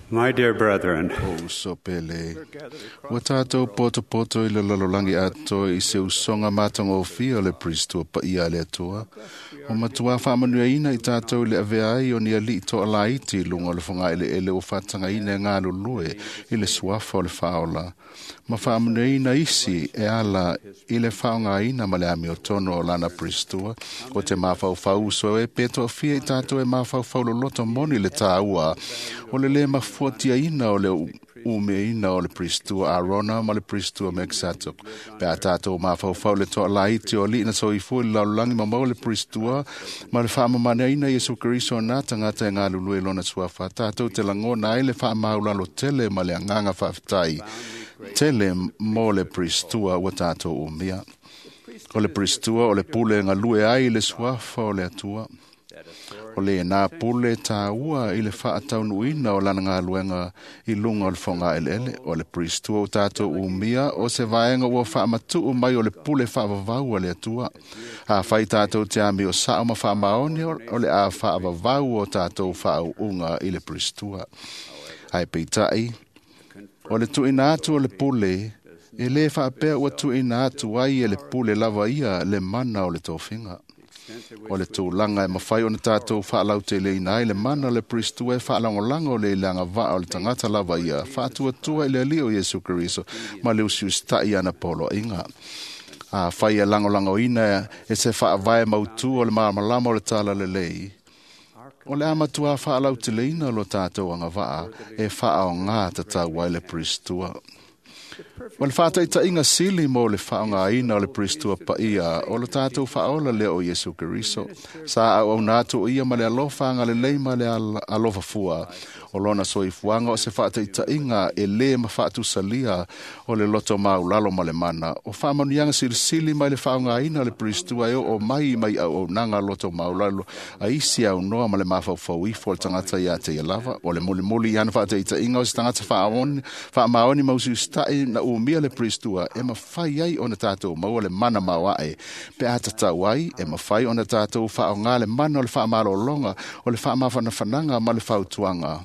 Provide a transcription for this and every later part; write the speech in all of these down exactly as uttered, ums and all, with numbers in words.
My dear brethren, o so pele. Wa tātou poto poto i le lalolangi ato i se usonga matango o fia le pristo pa ia le atua. O matua whaamanu ina i tātou le aveai o ni ali to alaiti lunga le whanga ele ele o whatanga ina ngā lulue i le suafa o le whaola. Ma whaamanu ina isi e ala i le whaonga ina ma le ami o tono o lana pristua. O te mawhau whau so e peto o fia i tātou e mawhau whau lo loto moni le tāua. O le le mafuatia ina o le ume ina o le pristua Arona ma le pristua Megsatok. Pe a tātou mawhau whau le to alaiti o li ina so i fu i laulangi ma mau le pristua ma le whaamamane ina Yesu Keriso na tangata e ngā lulue lona suafa. Tātou te langona ai le whaamaulalo tele ma le anganga whaftai. Tele mo le pristua wa tātou umia. O le pristua o le pule ngā lue ai le suafa o le atua. O le nā pule tā ua i le whaatau nuina o lana ngā luenga i lunga o le whonga ele ele. O le pristua o tātou umia o se vaenga ua whaamatu o mai o le pule whaavavau o le atua. A whai tātou te ami o saoma whaamaoni o le a whaavavau o tātou whaau unga i le pristua. Ai peitai. O le tuina atu o le pule, e le whaapea ua tuina atu ai e le pule lava ia le mana o le tōwhinga. O le tūlanga e mawhai o na tātou whaalau te le ina le mana le pristu e whaalangolanga o le ilanga wa o le tangata lava ia. Whaatua tua i le lio Yesu Keriso, ma le usius tai ana polo inga. A whai e langolanga o ina e se whaavae mautu o le maamalama o le tala le lei. O le amatua whaalau te le ina lo tātou anga waa e whaao ngā tatau wai le pristua. O le whātai ta inga sili mo le whaonga ina o le pristua pa ia o le tātou whaola leo o Yesu Keriso. Sa au au nātu o ia ma le alofa anga le leima le alofa fua. O lona soi fuanga o se whātai ta inga e le ma whātu salia o le loto mau lalo ma le mana. O whaamanianga sili sili mai le whaonga ina o le pristua e o mai mai au au nanga loto mau lalo a isi au noa ma le mawhau fau ifo le tangata ia te lava. O le muli muli iana whātai ta inga o se tangata whaamoni whaamaoni mausi ustai na umia le pristua e ma whai ai o na tātou mau le mana maua e pe ata tau ai e ma whai o na tātou whaonga le mana o le whaamalo longa o le whaamawhana whananga ma le whautuanga.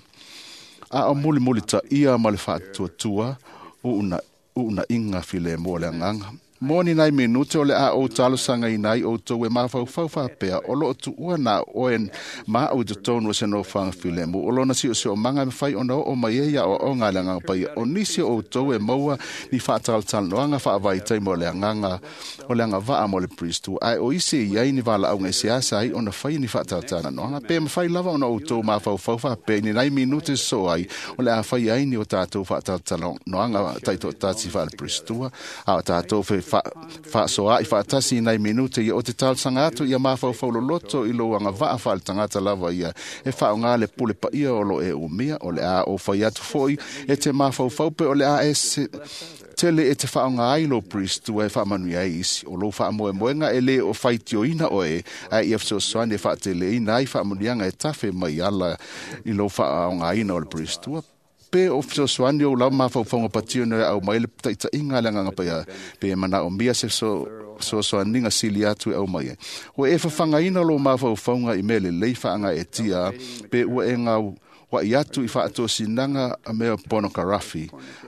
A o muli muli ta ia ma le whaatua tua o una, una inga file mo le anganga. Moni nai minute o le a o talo sanga i nai o tau e mawhau whau whapea o lo tu ua na o en ma o te tonu se no whanga while mo. O lo na si o se o manga me whai o na o mai eia o o ngā le nganga pai. O nisi o tau e maua ni whaatal tal no anga whaavai tai mo le nganga o le anga waa mo le pristu. Ai o isi i ai ni wala au ngai siasa ai o na whai ni whaatal tal no anga. Pe ma whai lava o na o tau ma whau whau whapea ni nai minute so ai o le a whai ai ni o tātou whaatal tal no anga taito tāti wha le pristua. A tātou whai fa so ai fa tasi nai minute i o te tal sangato ia mafau fau loto i lo anga va fa tangata lava ia e fa nga le pule pa ia o lo e umia o le a o fa ia tu foi e te mafau fau pe o le a es tele e te fa nga ai lo priest tu e fa manu ia isi o lo fa mo e moenga e le o faitio ina o e ai if so so ane fa tele ina ai fa munianga e tafe mai ala i lo fa nga ina o le priest tu pe o so swani o la ma fa fa patio no au mai le taita inga langa nga pa pe mana o mia se so so so ninga silia tu au mai o e fa fanga ina lo ma fa fa nga i mele le fa nga e tia pe o e nga wa ia tu i fa to sinanga a me pornography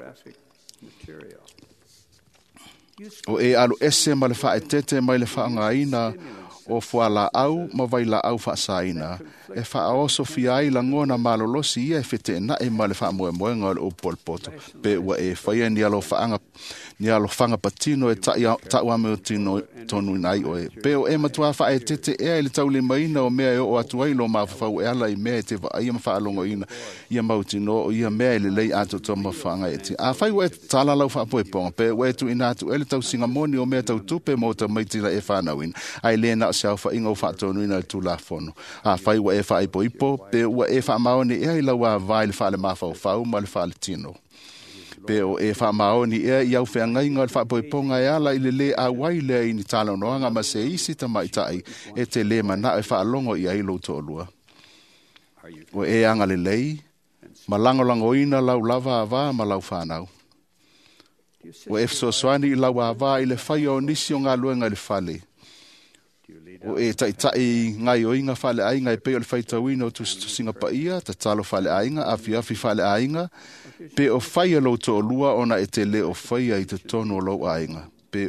o e alu ese ma le fa e tete mai le fa nga ina o fuala au ma vai la au fa saina e fa o sofia i langona malolosi e fete na e male fa mo mo ngol o polpoto pe wa e fa ni alo fa anga ni alo fanga patino e ta ta wa me tino tonu nai o e pe o e matua fa e tete e le taule mai na o me o atu ai lo ma fa o ela i me te va ai ma fa longo ina ia mautino o ia me le lei ato to ma fanga e ti a fa o tala lo fa po e pon pe o tu ina tu ele tau singa moni o me tau tupe mo ta mai tira e fa na win ai le na se fa ingo fa tonu ina tu la fono a fa o e fa i po ipo pe o e fa maoni e la wa vai le fa le ma fa o fa o ma le fa le tino pe o e fa maoni e ia fe ngai ngal fa po ponga ya la ile le a wai le ni talo no anga ma se isi ta mai tai e te le mana e fa longo ia i lo to lua o e anga le lei malango lango ina lau lava va ma lau fa nau o e so swani lau va ile fa yo nisi nga luenga le fale O e tai tai ngai o inga fale ainga e pe o le faitauina o tu singa pa ia, ta talo fale ainga, afi afi fale ainga, pe o fai lo to lua ona e te le o fai ai te tono lo ainga, pe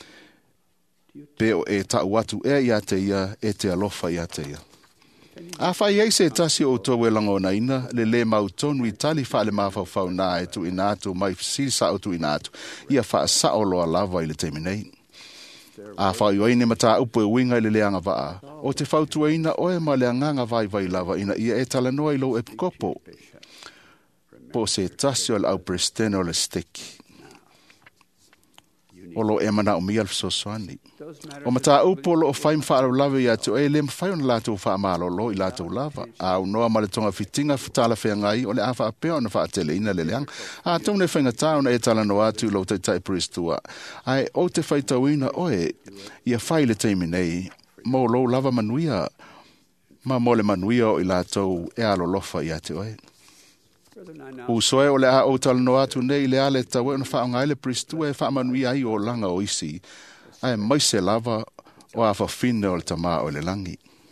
pe o e ta watu e ia te ia, e te alofa ia te ia. A fai ei se tasi o to we lango na ina, le le mau tonu i tali fale mawhau fau na e tu inatu, mai si sa o tu inatu, ia fa sa o loa lava i le teminei. A whai oine mata upo e winga i le leanga waa. O te whautua ina oe ma le anganga vai vai lava ina ia e tala noa i lo e kopo. Po se tasi o le au prestene o le steki. O lo e mana o mi alf so soani. O mata upo lo o whaim whaaro lava i atu e le mwhai on lato wha amalo lo i lato lava. A unoa ma le tonga fitinga fitala whea ngai o le a wha apea o na wha atele ina le leang. A tong le whainga tā ona e tala noa atu lo te tai pristua. Ai o te whaitauina oe ia whai le teimi nei mo lo lava manuia ma mo le manuia o i lato e alo lofa i atu oe. O soe o le a o tala noa atu nei le ale tawe ona wha ngai le pristua e wha manuia ai o langa o isi. Ai mai se lava o a whawhine o le tama o le langi.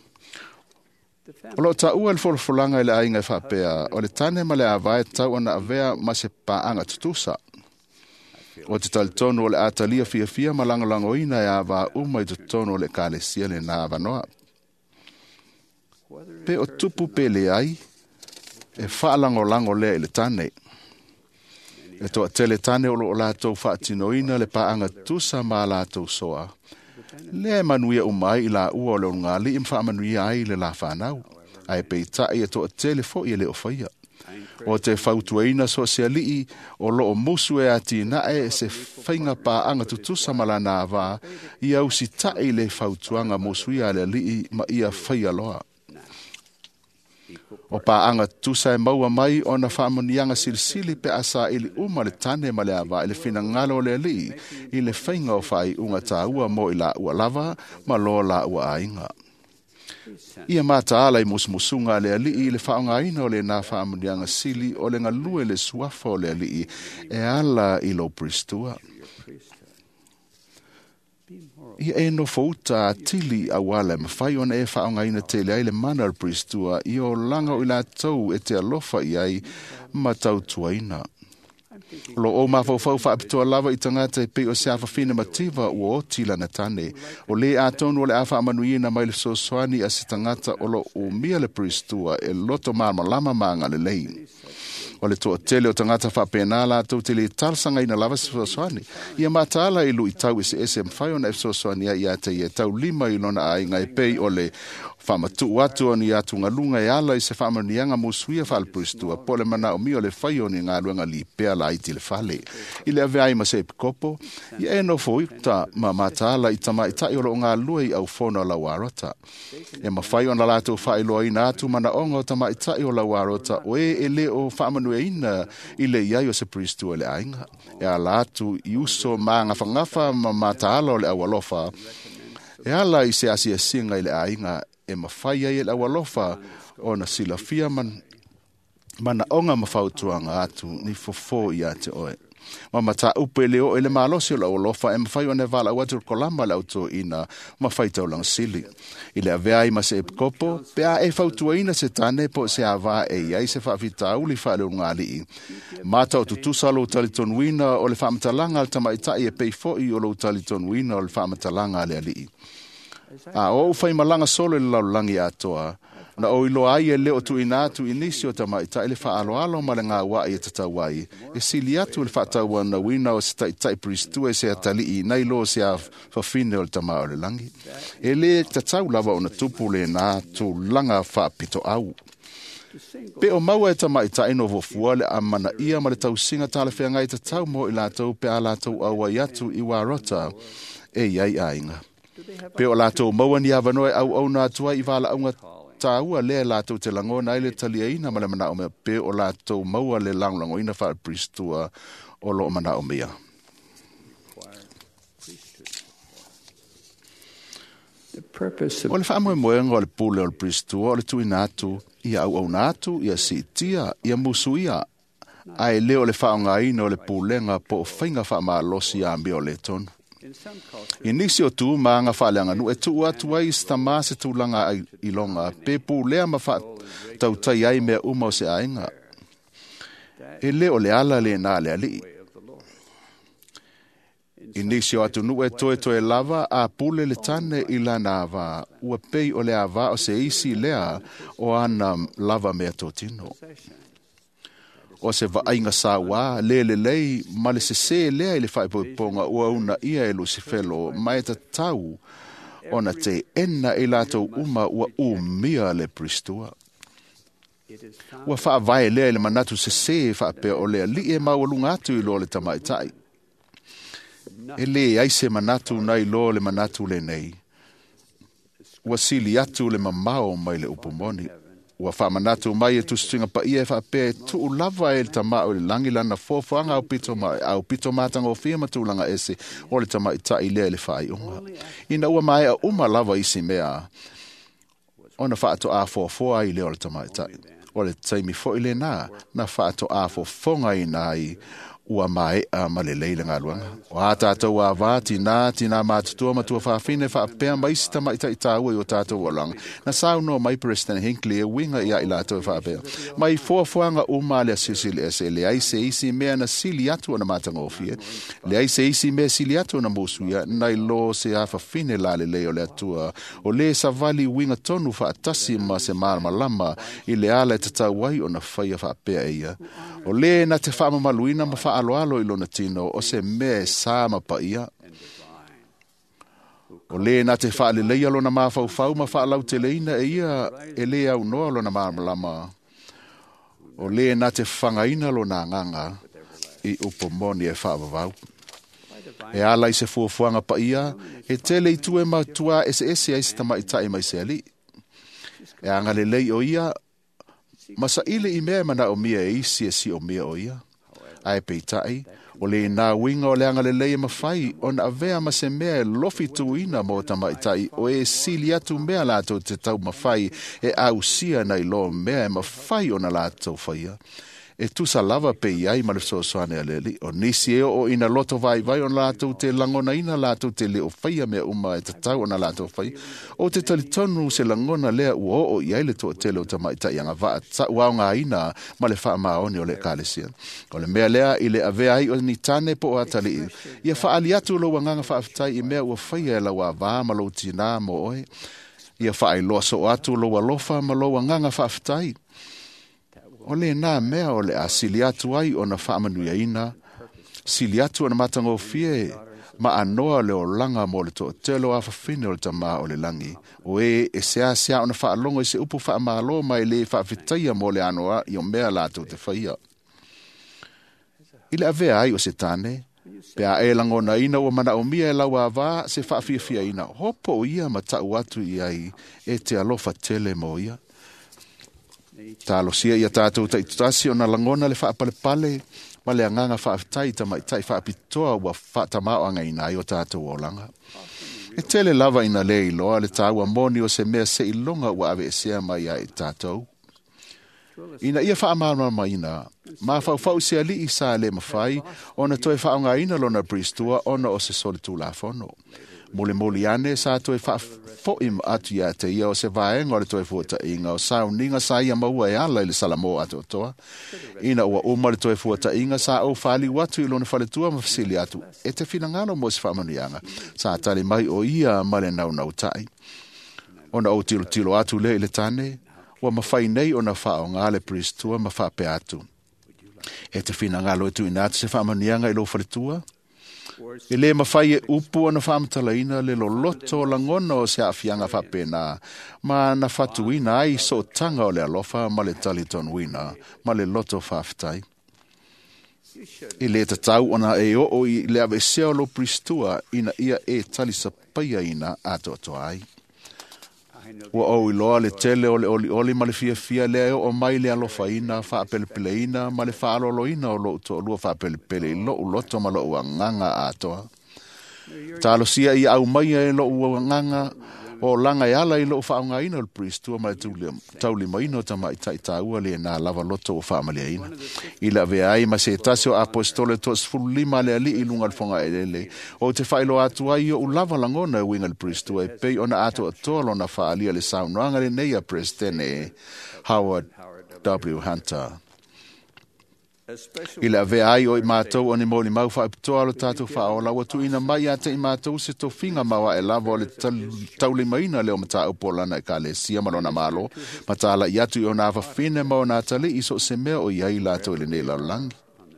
O lo ta ua le folfolanga i le ainga i whapea, o le tane ma le avae tau ana avea ma se paanga tutusa. O te talitono o le atalia fia fia ma langolango ina e ava uma i tutono o le kalesia le na avanoa. Pe o tupu pe le ai, e whaalango lango le i le tane. E toa tele tane o lo o lātou whaatinoina le paanga tusa ma lātou soa. Le manuia umai i la ua o le ungali im whaamanuia ai le la whanau. Ai pei tai e toa tele fo i le o whaia. O te whautuaina so se alii o lo o musu e ati na e se whainga paanga tutusa ma la nā wā i au si tai le whautuanga musu i ale alii ma ia whaia loa. O paanga tusa e maua mai o na whaamonianga silisili pe asa ili uma le tane ma le awa ili fina ngalo le li i le whainga o whai unga tā ua mo i la ua lava ma lo la ua ainga. Ia mata ala i musmusunga le ali i le whaonga ina o le na whaamonianga sili o le ngalue le suafa o le ali e ala i lo pristua. Ia e no fauta tili a wale ma whai ona e whaonga ina te le aile mana pristua i o langa o i la tau e te alofa i ai ma tau tuaina. Lo o ma fau fau whaapitoa lava i tangata e pe o se awha whina mativa ua o tila na tane. O le a tonu o le awha amanuina mai le sosoani a se tangata o lo o mia le pristua e loto marma lama maanga le lei. O le toa tele o tangata whapena la tau tele talsanga ina lava se sosoani. Ia mataala i lu i tau ese ese mwhai ona e sosoani a ia te ia tau lima i lona ai ngai pei o le whamatu atu o ni atu ngalunga e ala i se whamanianga musuia whalpristua po le mana o mi o le whai o ni ngā luenga li pea la iti le whale. I le ave ai ma se epikopo, i e no fo ita ma mataala i tama i tai o lo ngā lua i au whona la warota. E ma whai o na lato whai loa ina atu mana onga o tama i tai o la warota o e e le o whamanu e ina i le iai o se pristua le ainga. E a latu i uso maa ngafa ngafa ma mataala o le awalofa. E ala i se asia singa i le ainga e mawhai ai e awalofa o na silafia man mana onga mawhautuanga atu ni fofo i ate oe. Ma mata upe leo ele malosi o la awalofa e mawhai o ne vala watu kolamba la auto ina mawhai tau lang sili. Ile avea i ma se epikopo, pea e whautua ina se tane po se ava e iai se whaafita uli wha leo ngā lii. Mata o tutusalo taliton wina o le whaamatalanga al tamaitai e peifo i o lo taliton wina o le whaamatalanga le alii. A o fai malanga solo le laulangi atoa, na o ilo ai e leo tu inatu inisio tamaita ele fa alo alo ma le ngā wai e tatawai. E sili atu le whaataua na wina o se taitai pristua e se atali i nailo se a whawhine o le tama o le langi. E le tatau lava o na tupu le nā tu langa whaapito au. Pe o maua e tamaita ino vofua le amana ia ma le tau singa tala whea ngai tatau mo i lātou pe a lātou awa iatu i warota e iai ainga. Pe o lātou maua ni avanoe au au nā tua i wala aunga tāua lea lātou te langona i le talia ina ma le mana o mea pe o lātou maua le langlango ina wha pristua o lo mana o mea. O le wha moe moenga o le pule o le pristua o le tui nātu ia au au nātu ia si tia ia musu ia ai leo le wha o ngā ina o le pulenga po o whainga wha maa losi a ambio le tonu. I nisi o tu maanga whaaleanga nu e tu atu ai stama se tūlanga i longa, pe pu lea ma wha tau tai ai mea uma o se ainga. E le o le ala le nā le ali. I nisi o atu nu e toe toe lava a pule le tane i la nāwa, ua pei o le awa o se isi lea o ana lava mea tō tino. O se va ainga sa wa le le lei ma le se se lea i le whaipoiponga ua una ia e Lucifelo mai ta tau ona te ena e lato uma ua umia le pristua. Ua wha vai lea le manatu se se wha pe o lea li e mau lunga atu i lo le tamaitai. E le aise manatu nai lo le manatu le nei. Ua sili atu le mamao mai le upumoni. Ua wha manatu mai e tustinga pa ia e wha pe tu lava e le tamao le langi lana fōwhanga au pito mai, au pito matanga o fia matulanga ese o le tamaitai lea le whai unga. Ina ua mai a uma lava isi mea ona wha ato a fōwhoa i leo le tamaitai. O le taimi fo i le nā, na wha ato a fōwhonga i nai ua mai a malelei le ngaluanga. O a tātou a vāti nā, tina mātutua matua whawhine whaapea maisi ta maita i tāua i o tātou walanga. Na sau no mai President Hinckley e winga ia i lātou whaapea. Mai fuafuanga uma le asisili ese, le aise isi mea na sili atu ana mātanga ofie. Le aise isi mea sili atu ana mūsuia, nai lo se a whawhine la le leo le atua. O le sa vali winga tonu whaatasi ma se marama lama i le ala e tatauai o na whaia whaapea ia. O le na te whaama maluina ma wha alo alo i lona tino o se me sa ma pa ia. O le na te wha le leia lona maa fau fau ma wha lau te leina e ia e le au noa lona maa malama. O le na te whangaina lona nganga i upomoni e wha vavau. E ala i se fuafuanga pa ia e tele i tue ma tua ese ese ai se tama i tae mai se ali. E anga le lei o ia masa ile i mea mana o mia e isi e si o mia o ia. Ai peitai, o le nā winga o le anga le leia mawhai, o na avea ma se mea lofi tuina mo tamaitai, o e sili atu mea lātou te tau mawhai, e au sia nei lo mea e mawhai o na lātou whaia. E tusa lava pe iai ma le soasoane a leli, o nisi e o ina loto vai vai o lātou te langona ina lātou te leo whaia mea uma e te tau o na lātou whai, o te talitonu se langona lea ua o iai le to te leo tamaitai anga vaa ta uao ngā ina ma le wha maoni o le kālesia. O le mea lea i le avea ai o ni tane po o atali i, ia whaali atu lo wanganga whaafitai i mea ua whaia e la wa vaa ma lo tina mo oe, ia whaai loa so atu lo walofa ma lo wanganga whaafitai. O le nā mea o le a sili atu ai o na whaamanuia ina, sili atu o na matanga o fie, ma anoa le o langa mo le to telo a whawhine o le tama o le langi. O e e sea sea o na whaalongo i se upu whaamalo mai le whaafitaia mo le anoa i o mea lātou te whaia. I le avea ai o se tane, pea e langona ina o mana o mia e lawa wā se whaafia ina, hopo o ia ma tau atu i ai e te alofa tele mo ia. Talo sia ia tātou ta itutasi o na langona le whaapale pale, ma le anganga whaafitai ta mai tai whaapitoa ua whaatamao anga ina i o tātou o langa. E tele lava ina le iloa le tāua moni o se mea se ilonga ua ave sea mai ai tātou. Ina ia whaamama mai ina, ma whau se ali i sa le mawhai, o na toi whaonga ina lona pristua ona o se solitu la fono. Mole mole ane sa toi fa fo im atu ya te ia o se vaenga o le toi fuata inga o sa uninga sa ia maua e ala i le salamo atu toa. Ina ua uma le toi fuata inga sa au whali watu i lona whaletua ma fasili atu. E te whina mo se whamanianga sa tali mai o ia male nau nau tai. Ona o tilo tilo atu le i le tane, ua mawhai nei o na whao ngā le pristua ma whape atu. E te whina ngalo e tu ina atu se whamanianga i lo whaletua. E le mawhai e upu ana whaamtalaina le lo loto langona o se awhianga whapena, ma na whatuina ai so tanga o le alofa ma le taliton wina, ma le loto whaftai. I le tatau ona e o o i le ave seo lo pristua ina ia e talisa paia ina ato ato ai. Ua o i loa le tele o le oli oli ma le fia fia le o mai le alofa ina wha pelepele ina ma le wha alolo ina o lo to lua wha pelepele i lo u loto ma lo ua nganga atoa. Talo sia i au mai e lo ua nganga O langa yala ilo whaonga ina o priestua mai tauli maino tama i taitaua le na lava loto o whaamalia ina. Ila vea ai ma se tasio apostole to sfulu lima le ali ilunga fonga elele. O te whailo atu ai o lava langona winga le priestua e pei ona ato atolo na whaalia le saunoanga le neia prestene Howard W. Hunter. Ila vea ai o i mātou o ni mōni mau whaipitoa lo tātou whaola wa tu ina mai ate i mātou se to whinga mawa e lava o le tauli maina leo mata upolana e ka le sia malona malo matala i atu i o nā whawhine mau nā tali iso se mea o iai lātou i le nei laulangi.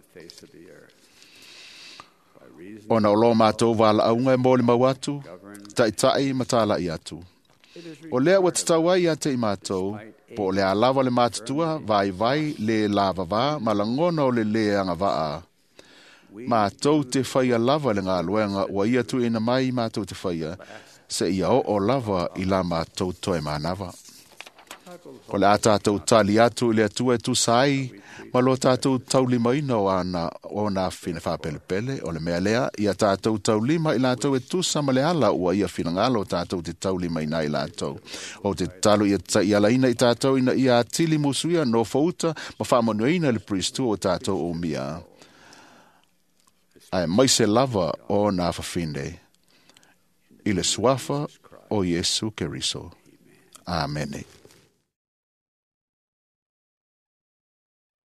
O na olo mātou wala aunga e mōni mau atu, tai tai matala i atu. O lea wa tatau ai ate i mātou, po le alava le mātutua, vai vai le lava vā, ma la ngona o le leanga vaa. Mātou te whaia lava le ngā luenga, wa ia tu ina mai mātou te whaia, se ia o o lava i la mātou toe mānawa. O le ātātou tali atu le atua e tu sai, ma lo tātou taulima ina o ana o nā whina whapelepele, o le mea lea, ia tātou taulima i lātou e tu sama le ala ua ia whina ngalo tātou te taulima ina i lātou. O te talo ia ta ia laina i tātou ina ia atili musuia no fauta, ma whamanu ina le pristu o tātou o mia. Ai mai se lava o nā whawhine. I le suafa o Yesu Keriso. Amen.